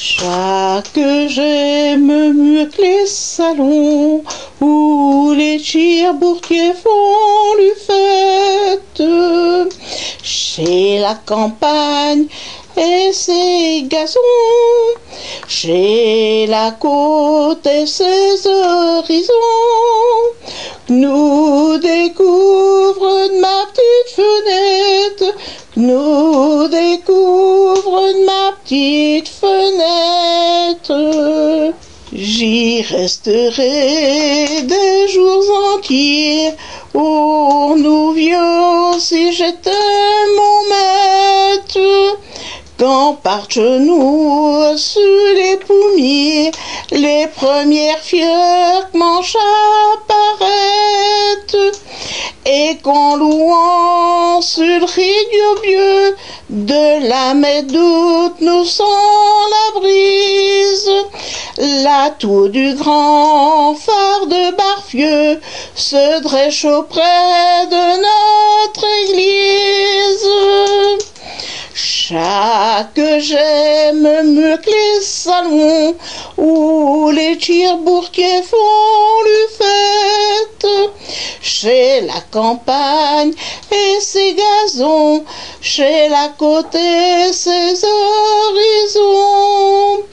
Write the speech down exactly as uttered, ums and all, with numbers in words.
Chaque j'aime mieux que les salons où les tire-bourtiers font du fête. Chez la campagne et ses gazons, chez la côte et ses horizons, nous découvre de ma petite fenêtre, nous découvre de ma petite fenêtre. J'y resterai des jours entiers, oh nous vieux si j'étais mon maître. Quand par genoux sur les pommiers, les premières fleurs manches apparaissent, et qu'en louant sur le rideau vieux de la médoute nous sent la brise, la tour du grand phare de Barfieux se dresse auprès de notre église. Chaque j'aime mieux que les salons où les tire-bourtiers font du fête, chez la campagne et ses gazons, chez la côte et ses horizons.